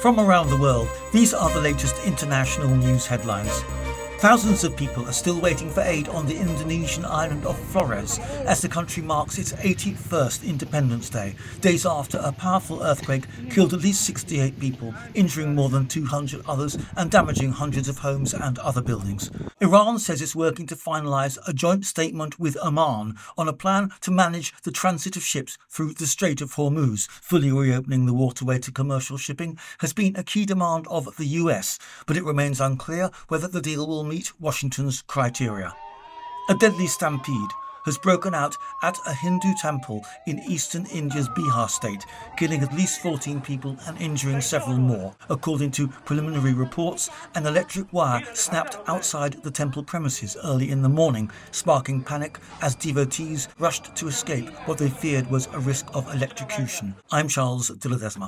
From around the world, these are the latest international news headlines. Thousands of people are still waiting for aid on the Indonesian island of Flores as the country marks its 81st Independence Day, days after a powerful earthquake killed at least 68 people, injuring more than 200 others and damaging hundreds of homes and other buildings. Iran says it's working to finalise a joint statement with Oman on a plan to manage the transit of ships through the Strait of Hormuz. Fully reopening the waterway to commercial shipping has been a key demand of the US, but it remains unclear whether the deal will meet Washington's criteria. A deadly stampede has broken out at a Hindu temple in eastern India's Bihar state, killing at least 14 people and injuring several more. According to preliminary reports, an electric wire snapped outside the temple premises early in the morning, sparking panic as devotees rushed to escape what they feared was a risk of electrocution. I'm Charles de Ledesma.